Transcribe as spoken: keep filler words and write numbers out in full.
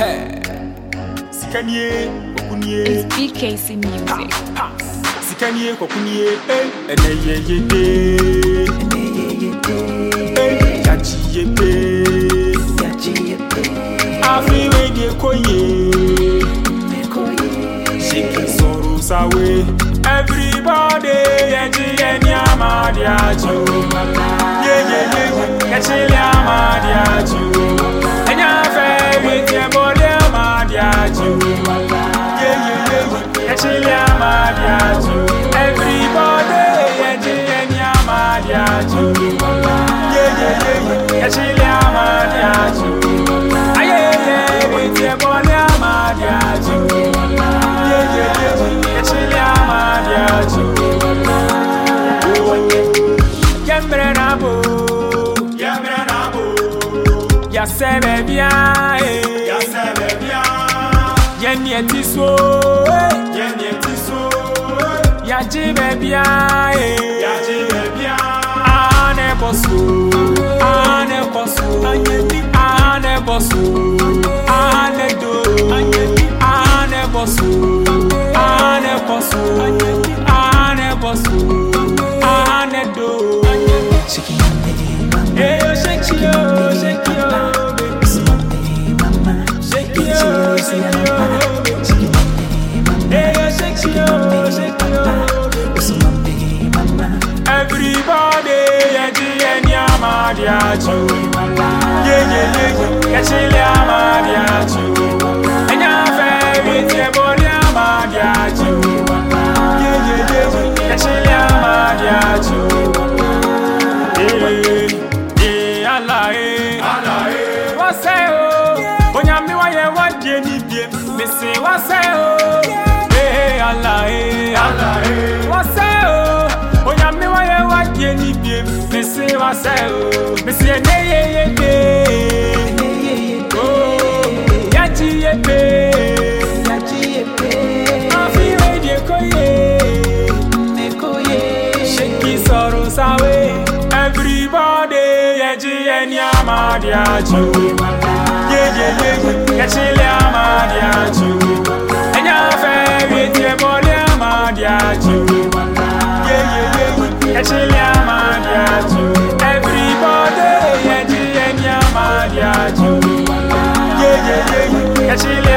Sikanie, Okunie, It's B K C Music. Sikanie, Okunie, and a ye ye day, and a ye ye day, Yachi ye day, Yachi ye day. I feel when you koye, shaking sorrows away. Everybody, Yachi and Yamadiacho, yeah, yeah, yeah, Yachi Yamadiacho, and your favorite Yambodia Madiacho, yeah, yeah, yeah, Yachi Yamadiacho. Everybody, Yachi and Yamadiacho, yeah, yeah, yeah, Yachi Yamadiacho, yeah, yeah, with Yambodia Madiacho, yeah, yeah, yeah, Yachi Yamadiacho. Yamrenabo, Yamrenabo, Yasebe bien, Yasebe bien, Yanyetiso, Yanyetiso, Yajibe bien, Yajibe bien, Ane bosu, Ane bosu, Ane bosu, Ane do, Ane bosu, Ane bosu, Ane bosu, Ane do. Shake it, mama. Hey, yo, shake it, yo, shake it, yo, baby. Mama, shake it, yo, shake it, yo, baby. Hey, yo, shake it, yo, shake it, yo, mama. Everybody, Yachi and Yamadiacho, yeah, yeah, yeah, Yachi Yamadiacho, and your favorite Yambodia Yamadiacho, yeah, yeah, yeah, Yachi Yamadiacho. What's that? When I'm me, why you want Jenny? Me say, what's that? Hey, Allah, hey, Allah, what's that? When I'm me, why you want Jenny? Me say, what's that? Me say, hey, hey, hey, oh, Yachi, hey, Yachi, hey, I feel ready, koye, koye, shake his sorrows away. Everybody, Yachi and Yamadiacho, yeah, yeah, yeah, Yachi Yamadiacho, and your favorite Yambodia Yamadiacho, yeah, yeah, yeah, Yachi Yamadiacho. Everybody, Yachi and Yamadiacho, yeah, yeah, yeah, Yachi